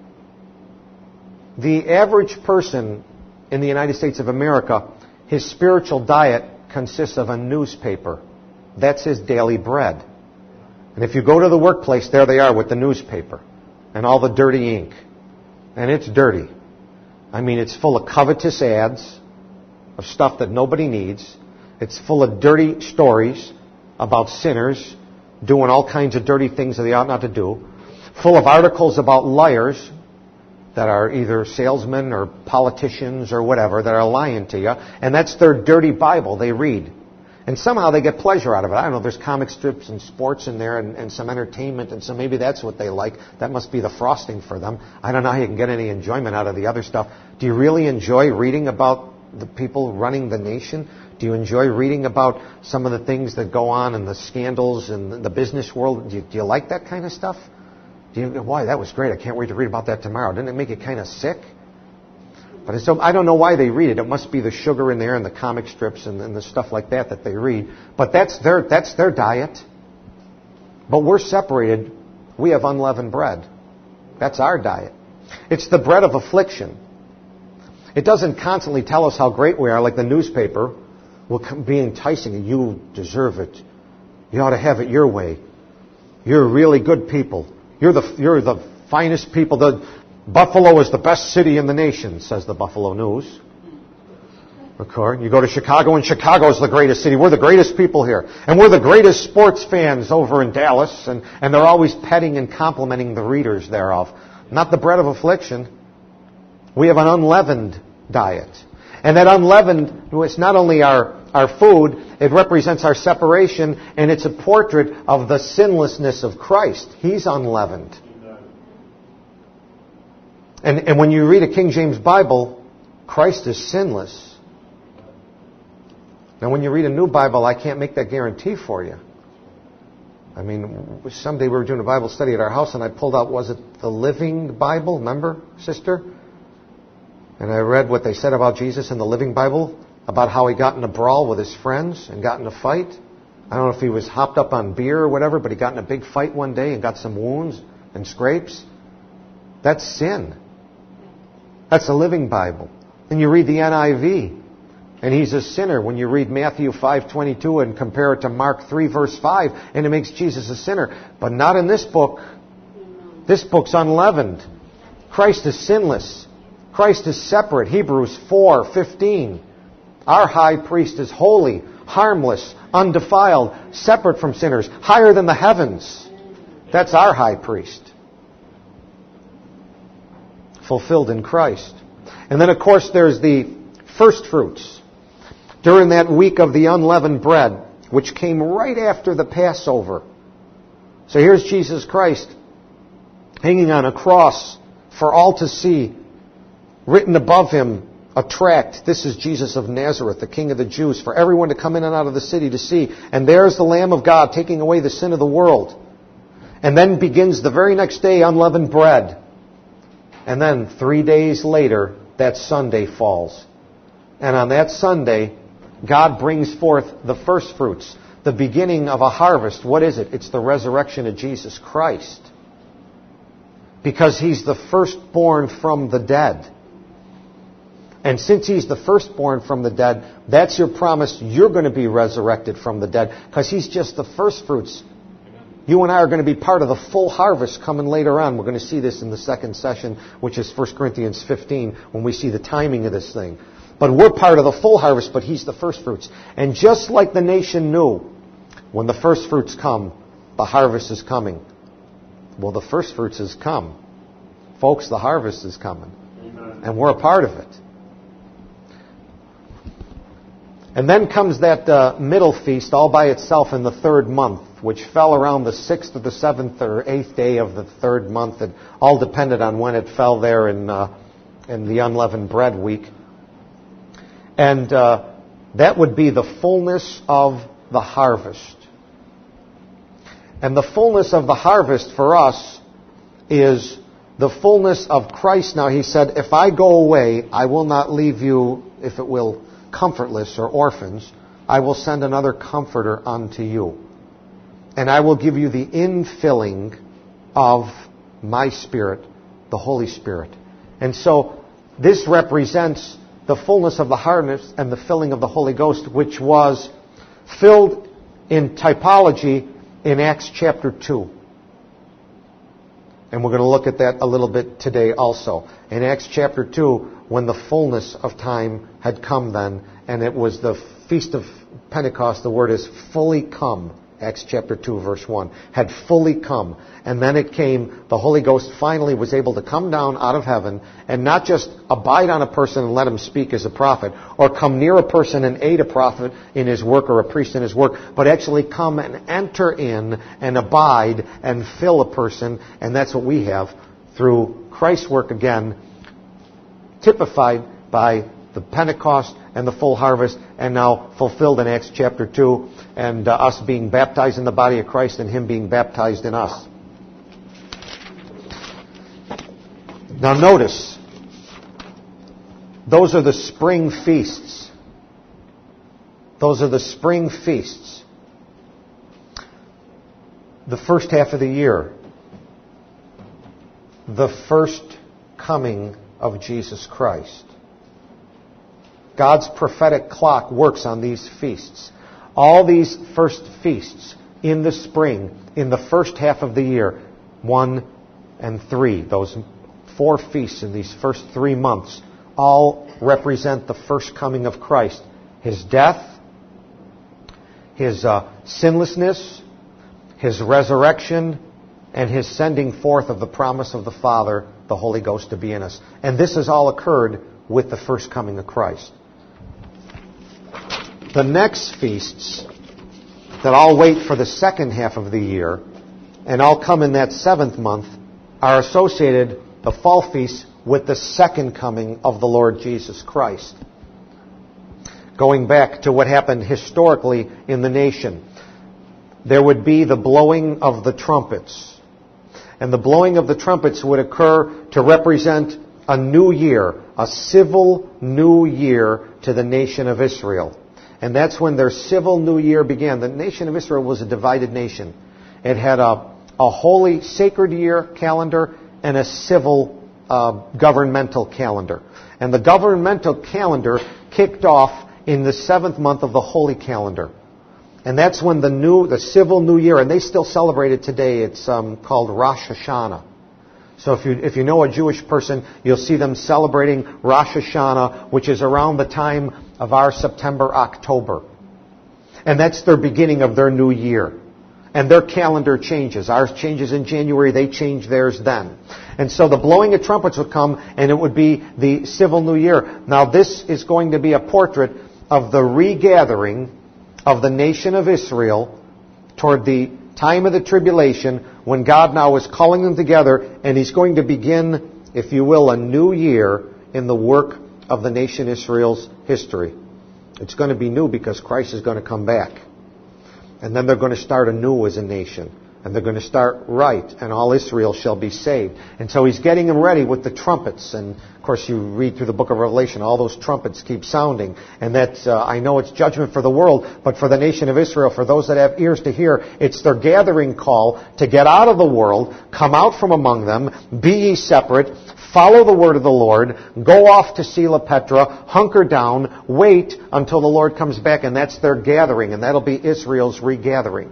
Speaker 1: The average person in the United States of America, his spiritual diet consists of a newspaper. That's his daily bread. And if you go to the workplace, there they are with the newspaper and all the dirty ink. And it's dirty. I mean, it's full of covetous ads of stuff that nobody needs. It's full of dirty stories about sinners doing all kinds of dirty things that they ought not to do. Full of articles about liars that are either salesmen or politicians or whatever that are lying to you. And that's their dirty Bible they read. And somehow they get pleasure out of it. I don't know, there's comic strips and sports in there and, and some entertainment, and so maybe that's what they like. That must be the frosting for them. I don't know how you can get any enjoyment out of the other stuff. Do you really enjoy reading about the people running the nation? Do you enjoy reading about some of the things that go on and the scandals in the business world? Do you, do you like that kind of stuff? Do you, why, that was great. I can't wait to read about that tomorrow. Didn't it make you kind of sick? But it's so, I don't know why they read it. It must be the sugar in there and the comic strips and, and the stuff like that that they read. But that's their, that's their diet. But we're separated. We have unleavened bread. That's our diet. It's the bread of affliction. It doesn't constantly tell us how great we are, like the newspaper will be enticing. You deserve it. You ought to have it your way. You're really good people. You're the you're the finest people. The Buffalo is the best city in the nation, says the Buffalo News. Okay. You go to Chicago, and Chicago is the greatest city. We're the greatest people here. And we're the greatest sports fans over in Dallas. And, and they're always petting and complimenting the readers thereof. Not the bread of affliction. We have an unleavened diet. And that unleavened, it's not only our, our food, it represents our separation, and it's a portrait of the sinlessness of Christ. He's unleavened. And, and when you read a King James Bible, Christ is sinless. Now when you read a new Bible, I can't make that guarantee for you. I mean, someday we were doing a Bible study at our house, and I pulled out, was it the Living Bible? Remember, sister? And I read what they said about Jesus in the Living Bible, about how he got in a brawl with his friends and got in a fight. I don't know if he was hopped up on beer or whatever, but he got in a big fight one day and got some wounds and scrapes. That's sin. That's the Living Bible. And you read the N I V, and he's a sinner when you read Matthew five twenty-two and compare it to Mark three verse five, and it makes Jesus a sinner. But not in this book. This book's unleavened. Christ is sinless. Christ is separate. Hebrews four fifteen. Our high priest is holy, harmless, undefiled, separate from sinners, higher than the heavens. That's our high priest. Fulfilled in Christ. And then, of course, there's the first fruits. During that week of the unleavened bread, which came right after the Passover. So here's Jesus Christ hanging on a cross for all to see. Written above him, a tract, this is Jesus of Nazareth, the King of the Jews, for everyone to come in and out of the city to see. And there's the Lamb of God taking away the sin of the world. And then begins the very next day, unleavened bread. And then three days later, that Sunday falls. And on that Sunday, God brings forth the first fruits, the beginning of a harvest. What is it? It's the resurrection of Jesus Christ. Because He's the firstborn from the dead. And since He's the firstborn from the dead, that's your promise. You're going to be resurrected from the dead because He's just the first fruits. You and I are going to be part of the full harvest coming later on. We're going to see this in the second session, which is First Corinthians fifteen, when we see the timing of this thing. But we're part of the full harvest, but He's the first fruits. And just like the nation knew, when the first fruits come, the harvest is coming. Well, the first fruits has come. Folks, the harvest is coming. Amen. And we're a part of it. And then comes that uh, middle feast all by itself in the third month, which fell around the sixth or the seventh or eighth day of the third month. It all depended on when it fell there in, uh, in the unleavened bread week. And uh, that would be the fullness of the harvest. And the fullness of the harvest for us is the fullness of Christ. Now, he said, if I go away, I will not leave you, if it will, comfortless or orphans. I will send another comforter unto you. And I will give you the infilling of my Spirit, the Holy Spirit. And so this represents the fullness of the harvest and the filling of the Holy Ghost, which was filled in typology in Acts chapter two. And we're going to look at that a little bit today also. In Acts chapter two, when the fullness of time had come then, and it was the Feast of Pentecost, the word is fully come. Acts chapter two, verse one, had fully come. And then it came, the Holy Ghost finally was able to come down out of heaven and not just abide on a person and let him speak as a prophet, or come near a person and aid a prophet in his work or a priest in his work, but actually come and enter in and abide and fill a person. And that's what we have through Christ's work again, typified by the Pentecost and the full harvest, and now fulfilled in Acts chapter two, and uh, us being baptized in the body of Christ and Him being baptized in us. Now notice, those are the spring feasts. Those are the spring feasts. The first half of the year. The first coming of Jesus Christ. God's prophetic clock works on these feasts. All these first feasts in the spring, in the first half of the year, one and three, those four feasts in these first three months, all represent the first coming of Christ. His death, His uh, sinlessness, His resurrection, and His sending forth of the promise of the Father, the Holy Ghost, to be in us. And this has all occurred with the first coming of Christ. The next feasts that all wait for the second half of the year and all come in that seventh month are associated, the fall feasts, with the second coming of the Lord Jesus Christ. Going back to what happened historically in the nation, there would be the blowing of the trumpets. And the blowing of the trumpets would occur to represent a new year, a civil new year to the nation of Israel. And that's when their civil new year began. The nation of Israel was a divided nation. It had a, a holy, sacred year calendar and a civil uh, governmental calendar. And the governmental calendar kicked off in the seventh month of the holy calendar. And that's when the new, the civil new year, and they still celebrate it today, it's um, called Rosh Hashanah. So if you if you know a Jewish person, you'll see them celebrating Rosh Hashanah, which is around the time of our September, October. And that's their beginning of their new year. And their calendar changes. Ours changes in January, they change theirs then. And so the blowing of trumpets would come, and it would be the civil new year. Now this is going to be a portrait of the regathering of the nation of Israel toward the time of the tribulation, when God now is calling them together, and He's going to begin, if you will, a new year in the work of the nation Israel's history. It's going to be new because Christ is going to come back. And then they're going to start anew as a nation. And they're going to start right, and all Israel shall be saved. And so He's getting them ready with the trumpets. And, of course, you read through the book of Revelation, all those trumpets keep sounding. And that's, uh, I know it's judgment for the world, but for the nation of Israel, for those that have ears to hear, it's their gathering call to get out of the world, come out from among them, be ye separate, follow the word of the Lord, go off to Sela Petra, hunker down, wait until the Lord comes back, and that's their gathering, and that'll be Israel's regathering.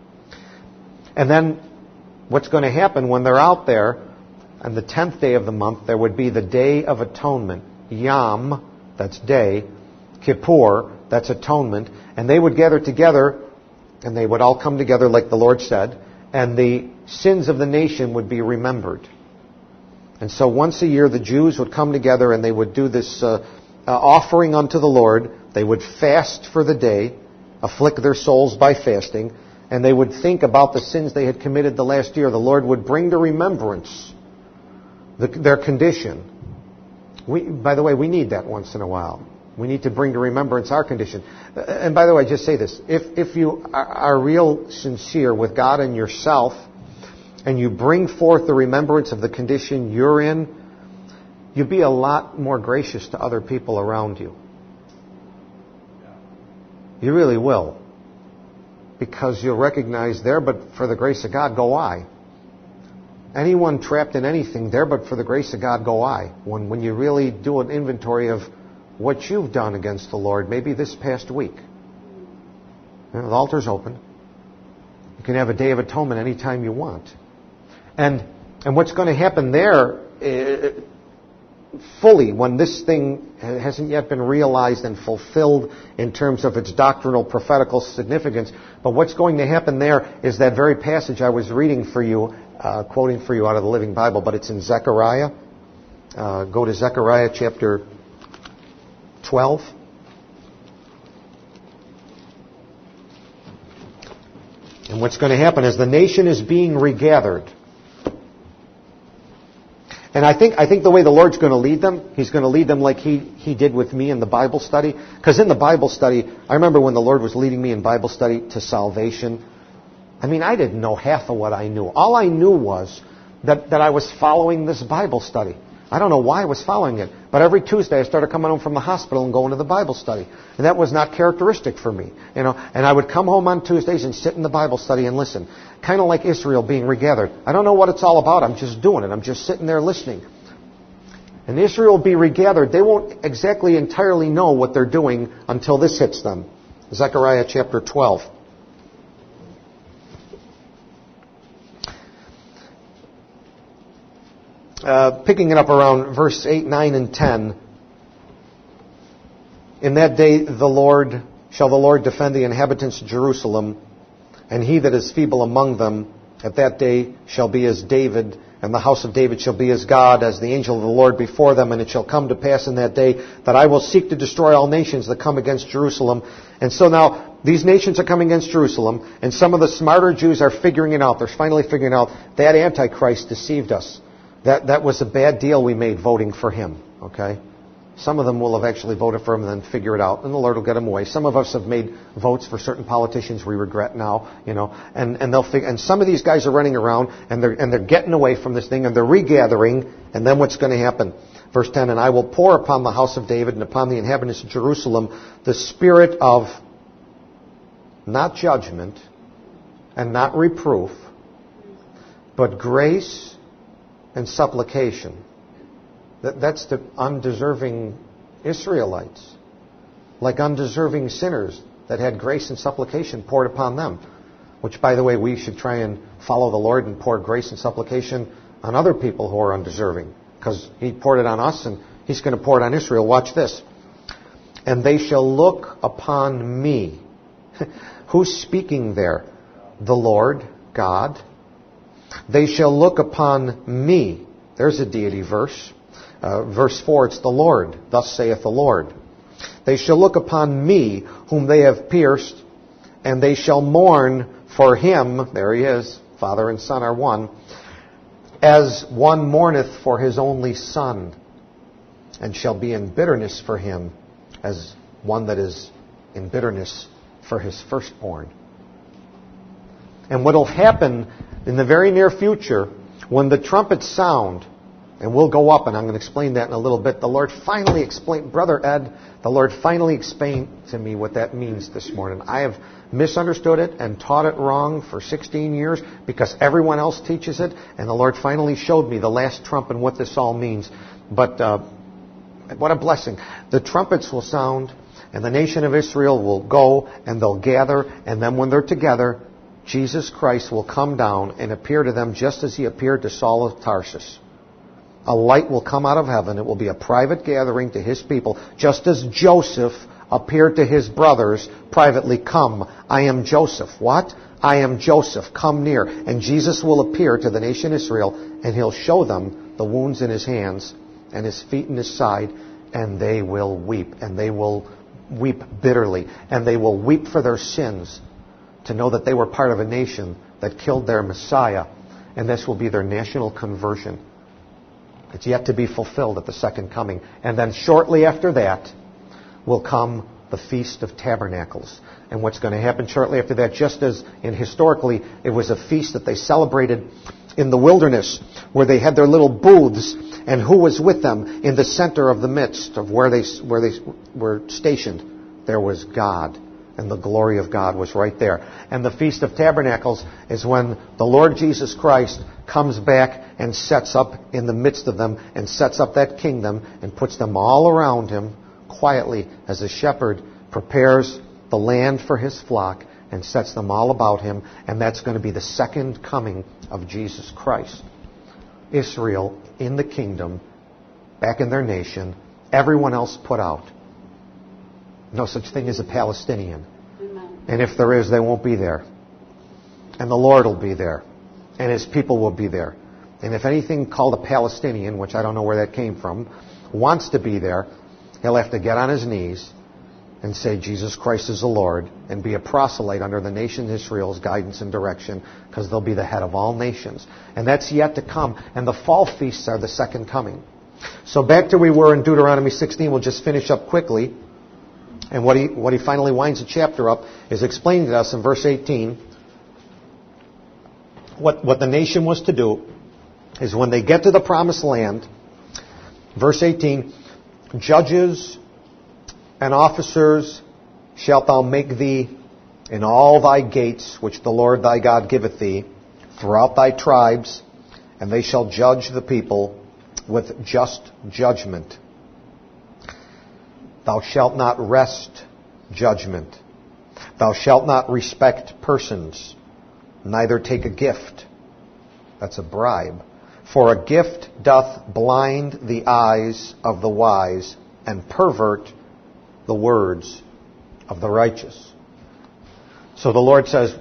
Speaker 1: And then what's going to happen when they're out there, on the tenth day of the month, there would be the Day of Atonement. Yom, that's day. Kippur, that's atonement. And they would gather together, and they would all come together like the Lord said, and the sins of the nation would be remembered. And so once a year the Jews would come together and they would do this uh, uh, offering unto the Lord. They would fast for the day, afflict their souls by fasting, and they would think about the sins they had committed the last year. The Lord would bring to remembrance the, their condition. We, by the way, we need that once in a while. We need to bring to remembrance our condition. And by the way, just say this. If, if you are real sincere with God and yourself, and you bring forth the remembrance of the condition you're in, you'll be a lot more gracious to other people around you. You really will. Because you'll recognize there, but for the grace of God, go I. Anyone trapped in anything, there, but for the grace of God, go I. When, when you really do an inventory of what you've done against the Lord, maybe this past week. You know, the altar's open. You can have a Day of Atonement anytime you want. And and what's going to happen there, uh, fully, when this thing hasn't yet been realized and fulfilled in terms of its doctrinal, prophetical significance, but what's going to happen there is that very passage I was reading for you, uh, quoting for you out of the Living Bible, but it's in Zechariah. Uh, go to Zechariah chapter twelve. And what's going to happen is the nation is being regathered. And I think I think the way the Lord's going to lead them, He's going to lead them like He, he did with me in the Bible study. Because in the Bible study, I remember when the Lord was leading me in Bible study to salvation, I mean, I didn't know half of what I knew. All I knew was that, that I was following this Bible study. I don't know why I was following it. But every Tuesday I started coming home from the hospital and going to the Bible study. And that was not characteristic for me. You know, and I would come home on Tuesdays and sit in the Bible study and listen. Kind of like Israel being regathered. I don't know what it's all about. I'm just doing it. I'm just sitting there listening. And Israel will be regathered. They won't exactly entirely know what they're doing until this hits them. Zechariah chapter twelve. Uh, picking it up around verse eight, nine, and ten. In that day the Lord, shall the Lord defend the inhabitants of Jerusalem, and he that is feeble among them at that day shall be as David, and the house of David shall be as God, as the angel of the Lord before them. And it shall come to pass in that day that I will seek to destroy all nations that come against Jerusalem. And so now these nations are coming against Jerusalem, and some of the smarter Jews are figuring it out. They're finally figuring out that Antichrist deceived us. That that was a bad deal we made voting for him, okay? Some of them will have actually voted for him and then figure it out, and the Lord will get them away. Some of us have made votes for certain politicians we regret now, you know, and, and they'll figure, and some of these guys are running around and they're and they're getting away from this thing and they're regathering, and then what's going to happen? Verse ten, and I will pour upon the house of David and upon the inhabitants of Jerusalem the spirit of not judgment and not reproof, but grace and supplication. That, that's the undeserving Israelites. Like undeserving sinners that had grace and supplication poured upon them. Which, by the way, we should try and follow the Lord and pour grace and supplication on other people who are undeserving. Because He poured it on us and He's going to pour it on Israel. Watch this. And they shall look upon me. Who's speaking there? The Lord, God. They shall look upon me. There's a deity verse. Uh, verse four, it's the Lord. Thus saith the Lord. They shall look upon me, whom they have pierced, and they shall mourn for him. There he is. Father and Son are one. As one mourneth for his only son, and shall be in bitterness for him, as one that is in bitterness for his firstborn. And what will happen in the very near future, when the trumpets sound, and we'll go up, and I'm going to explain that in a little bit. The Lord finally explained, Brother Ed, the Lord finally explained to me what that means this morning. I have misunderstood it and taught it wrong for sixteen years because everyone else teaches it, and the Lord finally showed me the last trump and what this all means. But uh, what a blessing. The trumpets will sound, and the nation of Israel will go, and they'll gather, and then when they're together, Jesus Christ will come down and appear to them just as He appeared to Saul of Tarsus. A light will come out of heaven. It will be a private gathering to His people, just as Joseph appeared to his brothers privately. Come, I am Joseph. What? I am Joseph, come near. And Jesus will appear to the nation Israel, and he'll show them the wounds in his hands and his feet in his side, and they will weep, and they will weep bitterly, and they will weep for their sins, to know that they were part of a nation that killed their Messiah, and this will be their national conversion. It's yet to be fulfilled at the second coming. And then shortly after that will come the Feast of Tabernacles. And what's going to happen shortly after that, just as in historically it was a feast that they celebrated in the wilderness, where they had their little booths, and who was with them in the center of the midst of where they where they were stationed? There was God, and the glory of God was right there. And the Feast of Tabernacles is when the Lord Jesus Christ comes back and sets up in the midst of them, and sets up that kingdom, and puts them all around him quietly as a shepherd prepares the land for his flock and sets them all about him. And that's going to be the second coming of Jesus Christ. Israel in the kingdom, back in their nation, everyone else put out. No such thing as a Palestinian. Amen. And if there is, they won't be there. And the Lord will be there. And his people will be there. And if anything called a Palestinian, which I don't know where that came from, wants to be there, he'll have to get on his knees and say Jesus Christ is the Lord, and be a proselyte under the nation Israel's guidance and direction, because they'll be the head of all nations. And that's yet to come. And the fall feasts are the second coming. So back to where we were in Deuteronomy sixteen, we'll just finish up quickly. And what he, what he finally winds the chapter up is explaining to us in verse eighteen what, what the nation was to do is when they get to the promised land, verse eighteen, judges and officers shalt thou make thee in all thy gates, which the Lord thy God giveth thee, throughout thy tribes, and they shall judge the people with just judgment. Thou shalt not wrest judgment. Thou shalt not respect persons, neither take a gift. That's a bribe. For a gift doth blind the eyes of the wise, and pervert the words of the righteous. So the Lord says,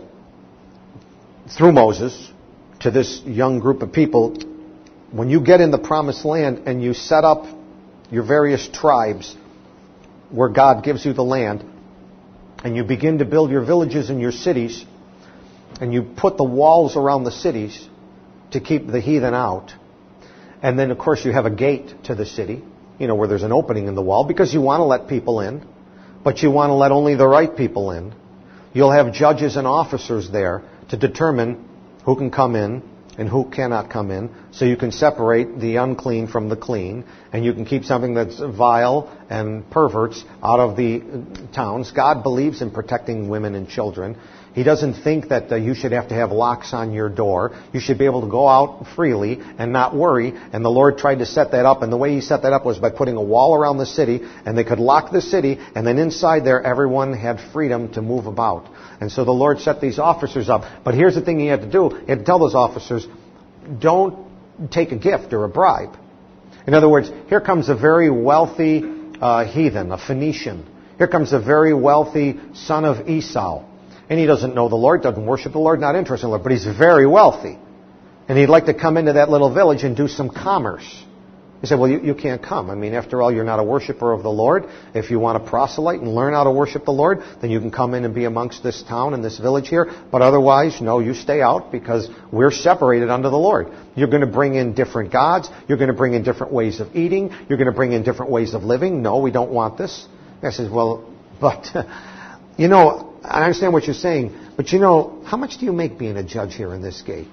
Speaker 1: through Moses, to this young group of people, when you get in the promised land and you set up your various tribes where God gives you the land, and you begin to build your villages and your cities, and you put the walls around the cities to keep the heathen out, and then of course you have a gate to the city, you know, where there's an opening in the wall, because you want to let people in, but you want to let only the right people in. You'll have judges and officers there to determine who can come in and who cannot come in, so you can separate the unclean from the clean, and you can keep something that's vile and perverts out of the towns. God believes in protecting women and children. He doesn't think that uh, you should have to have locks on your door. You should be able to go out freely and not worry. And the Lord tried to set that up. And the way he set that up was by putting a wall around the city. And they could lock the city. And then inside there, everyone had freedom to move about. And so the Lord set these officers up. But here's the thing he had to do. He had to tell those officers, don't take a gift or a bribe. In other words, here comes a very wealthy uh, heathen, a Phoenician. Here comes a very wealthy son of Esau. And he doesn't know the Lord, doesn't worship the Lord, not interested in the Lord, but he's very wealthy. And he'd like to come into that little village and do some commerce. He said, well, you, you can't come. I mean, after all, you're not a worshiper of the Lord. If you want to proselyte and learn how to worship the Lord, then you can come in and be amongst this town and this village here. But otherwise, no, you stay out, because we're separated unto the Lord. You're going to bring in different gods. You're going to bring in different ways of eating. You're going to bring in different ways of living. No, we don't want this. I says, well, but, you know, I understand what you're saying, but you know, how much do you make being a judge here in this gate?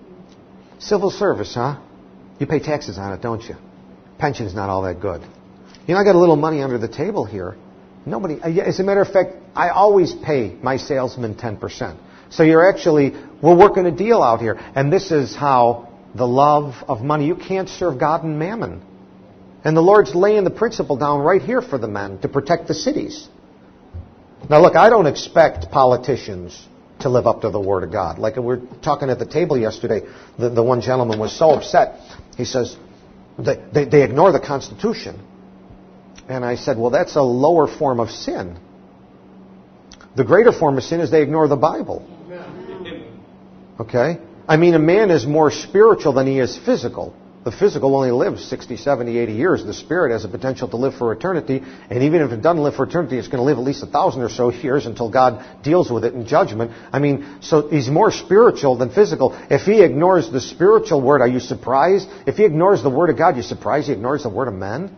Speaker 1: Civil service, huh? You pay taxes on it, don't you? Pension's not all that good. You know, I got a little money under the table here. Nobody, as a matter of fact, I always pay my salesman ten percent. So you're actually, we're working a deal out here. And this is how the love of money, you can't serve God and mammon. And the Lord's laying the principle down right here for the men to protect the cities. Now look, I don't expect politicians to live up to the Word of God. Like we were talking at the table yesterday, the, the one gentleman was so upset. He says, they, they, they ignore the Constitution. And I said, well, that's a lower form of sin. The greater form of sin is they ignore the Bible. Okay? I mean, a man is more spiritual than he is physical. The physical only lives sixty, seventy, eighty years. The spirit has the potential to live for eternity. And even if it doesn't live for eternity, it's going to live at least a thousand or so years until God deals with it in judgment. I mean, so he's more spiritual than physical. If he ignores the spiritual word, are you surprised? If he ignores the word of God, you surprised he ignores the word of men?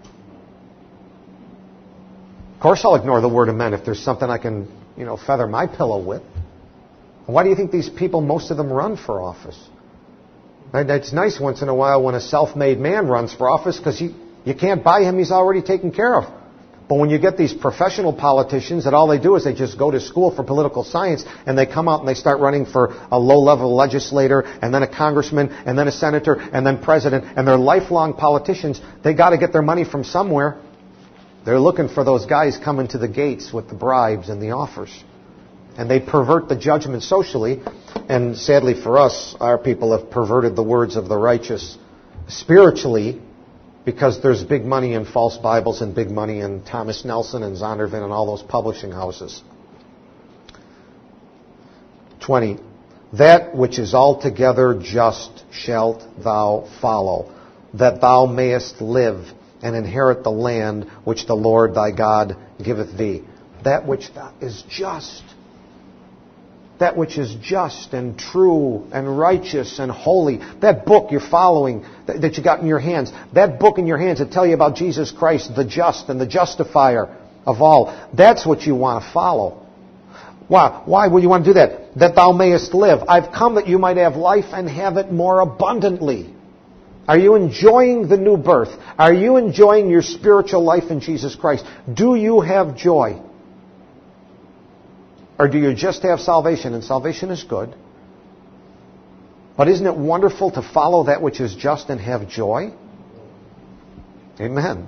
Speaker 1: Of course I'll ignore the word of men if there's something I can, you know, feather my pillow with. Why do you think these people, most of them, run for office? It's nice once in a while when a self-made man runs for office because you, you can't buy him, he's already taken care of. But when you get these professional politicians that all they do is they just go to school for political science and they come out and they start running for a low-level legislator and then a congressman and then a senator and then president, and they're lifelong politicians, they got to get their money from somewhere. They're looking for those guys coming to the gates with the bribes and the offers. And they pervert the judgment socially. And sadly for us, our people have perverted the words of the righteous spiritually because there's big money in false Bibles and big money in Thomas Nelson and Zondervan and all those publishing houses. twenty. That which is altogether just shalt thou follow, that thou mayest live and inherit the land which the Lord thy God giveth thee. That which is just. That which is just and true and righteous and holy. That book you're following, that you got in your hands. That book in your hands that tell you about Jesus Christ, the just and the justifier of all. That's what you want to follow. Why? Why would you want to do that? That thou mayest live. I've come that you might have life and have it more abundantly. Are you enjoying the new birth? Are you enjoying your spiritual life in Jesus Christ? Do you have joy? Or do you just have salvation? And salvation is good. But isn't it wonderful to follow that which is just and have joy? Amen.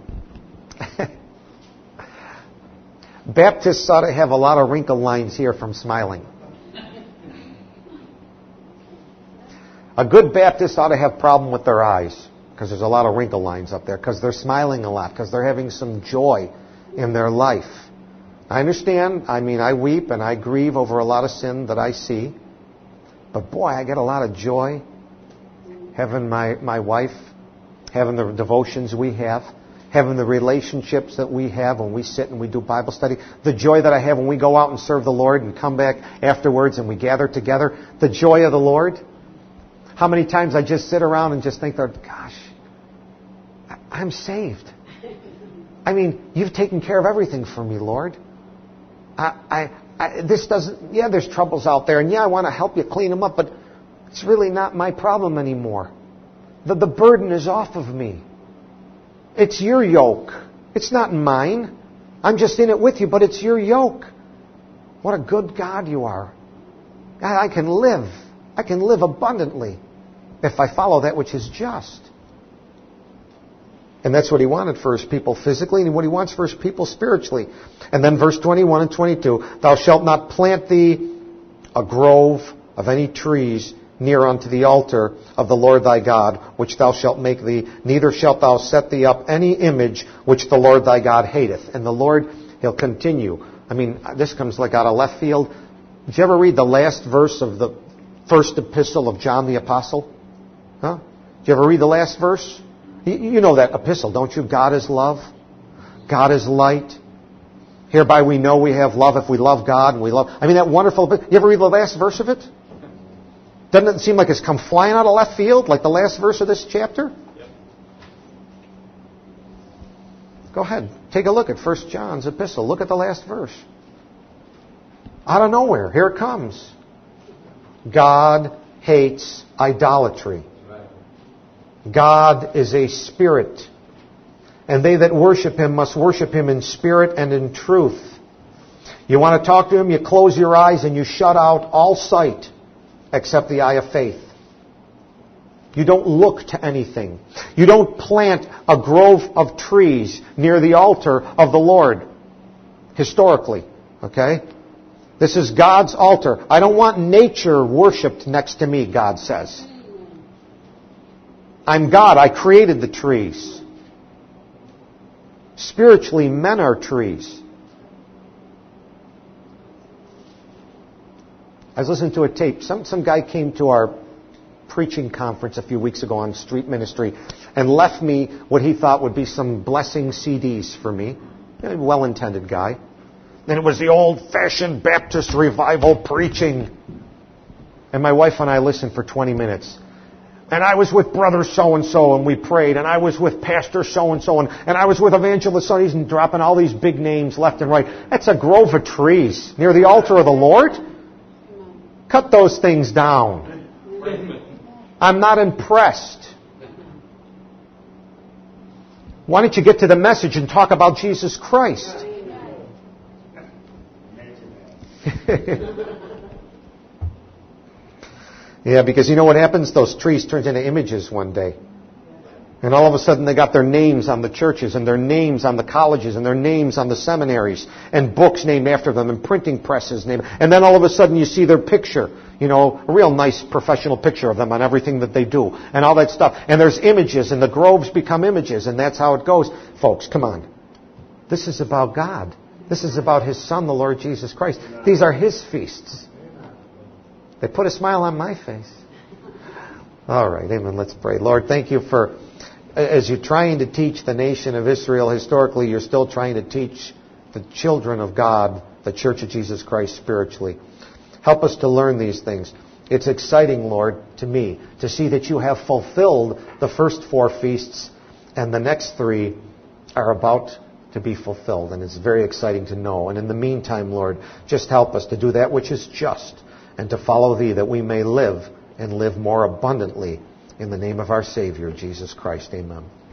Speaker 1: Baptists ought to have a lot of wrinkle lines here from smiling. A good Baptist ought to have a problem with their eyes because there's a lot of wrinkle lines up there because they're smiling a lot because they're having some joy in their life. I understand. I mean, I weep and I grieve over a lot of sin that I see. But boy, I get a lot of joy having my, my wife, having the devotions we have, having the relationships that we have when we sit and we do Bible study. The joy that I have when we go out and serve the Lord and come back afterwards and we gather together. The joy of the Lord. How many times I just sit around and just think, gosh, I'm saved. I mean, you've taken care of everything for me, Lord. I, I, I, this doesn't, yeah, there's troubles out there, and yeah, I want to help you clean them up, but it's really not my problem anymore. The, the burden is off of me. It's your yoke. It's not mine. I'm just in it with you, but it's your yoke. What a good God you are. God, I can live. I can live abundantly if I follow that which is just. And that's what he wanted for his people physically and what he wants for his people spiritually. And then verse twenty-one and twenty-two, thou shalt not plant thee a grove of any trees near unto the altar of the Lord thy God, which thou shalt make thee, neither shalt thou set thee up any image which the Lord thy God hateth. And the Lord, he'll continue. I mean, this comes like out of left field. Did you ever read the last verse of the first epistle of John the Apostle? Huh? Did you ever read the last verse? You know that epistle, don't you? God is love. God is light. Hereby we know we have love if we love God and we love... I mean, that wonderful... You ever read the last verse of it? Doesn't it seem like it's come flying out of left field, like the last verse of this chapter? Yep. Go ahead. Take a look at First John's epistle. Look at the last verse. Out of nowhere, here it comes. God hates idolatry. God is a spirit, and they that worship Him must worship Him in spirit and in truth. You want to talk to Him, you close your eyes and you shut out all sight except the eye of faith. You don't look to anything. You don't plant a grove of trees near the altar of the Lord, historically. Okay? This is God's altar. I don't want nature worshipped next to me, God says. I'm God. I created the trees. Spiritually, men are trees. I was listening to a tape. Some some guy came to our preaching conference a few weeks ago on street ministry and left me what he thought would be some blessing C Ds for me. A well-intended guy. And it was the old-fashioned Baptist revival preaching. And my wife and I listened for twenty minutes. And I was with brother so-and-so and we prayed. And I was with pastor so-and-so. And, and I was with evangelist so. He's dropping all these big names left and right. That's a grove of trees near the altar of the Lord. Cut those things down. I'm not impressed. Why don't you get to the message and talk about Jesus Christ? Yeah, because you know what happens? Those trees turn into images one day. And all of a sudden they got their names on the churches and their names on the colleges and their names on the seminaries and books named after them and printing presses named. And then all of a sudden you see their picture, you know, a real nice professional picture of them on everything that they do and all that stuff. And there's images and the groves become images and that's how it goes. Folks, come on. This is about God. This is about His Son, the Lord Jesus Christ. These are His feasts. They put a smile on my face. All right, amen. Let's pray. Lord, thank you for, as you're trying to teach the nation of Israel historically, you're still trying to teach the children of God, the Church of Jesus Christ, spiritually. Help us to learn these things. It's exciting, Lord, to me, to see that you have fulfilled the first four feasts and the next three are about to be fulfilled. And it's very exciting to know. And in the meantime, Lord, just help us to do that which is just and to follow Thee that we may live and live more abundantly in the name of our Savior, Jesus Christ. Amen.